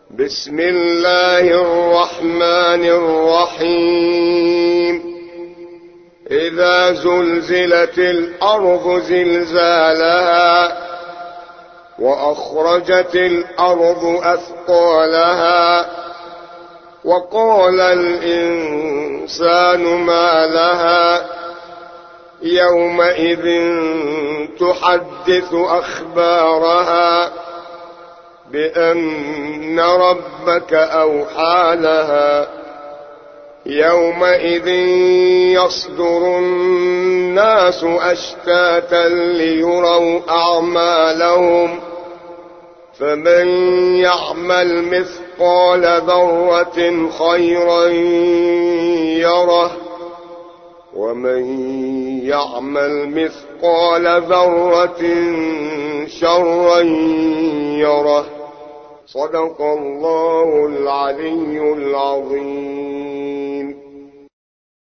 بسم الله الرحمن الرحيم. إذا زلزلت الأرض زلزالها وأخرجت الأرض أثقالها وقال الإنسان ما لها يومئذ تحدث أخبارها بأن ربك أوحى لها يومئذ يصدر الناس أشتاتا ليروا أعمالهم فمن يعمل مثقال ذرة خيرا يره ومن يعمل مثقال ذرة شرا يره. صدق الله العلي العظيم.